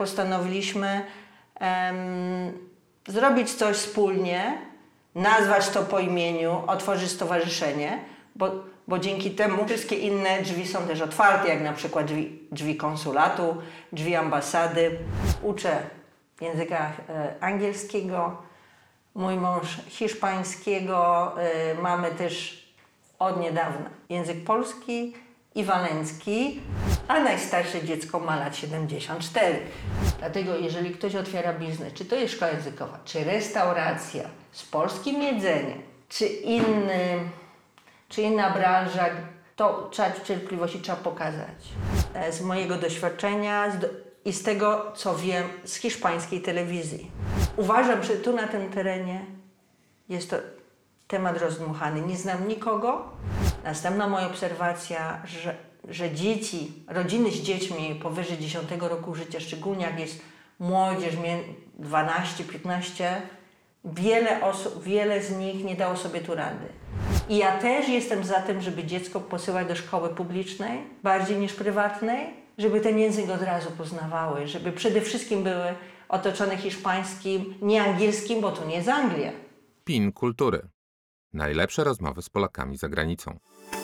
Postanowiliśmy zrobić coś wspólnie, nazwać to po imieniu, otworzyć stowarzyszenie, bo dzięki temu wszystkie inne drzwi są też otwarte, jak na przykład drzwi konsulatu, drzwi ambasady. Uczę języka angielskiego, mój mąż hiszpańskiego, mamy też od niedawna język polski i walencki, a najstarsze dziecko ma lat 74. Dlatego jeżeli ktoś otwiera biznes, czy to jest szkoła językowa, czy restauracja z polskim jedzeniem, czy inna branża, to trzeba cierpliwości, trzeba pokazać. Z mojego doświadczenia i z tego, co wiem z hiszpańskiej telewizji. Uważam, że tu na tym terenie jest to temat rozdmuchany. Nie znam nikogo. Następna moja obserwacja, że dzieci, rodziny z dziećmi powyżej 10 roku życia, szczególnie jak jest młodzież, 12-15, wiele z nich nie dało sobie tu rady. I ja też jestem za tym, żeby dziecko posyłać do szkoły publicznej, bardziej niż prywatnej, żeby ten język od razu poznawały, żeby przede wszystkim były otoczone hiszpańskim, nie angielskim, bo to nie jest Anglia. PIN Kultury. Najlepsze rozmowy z Polakami za granicą.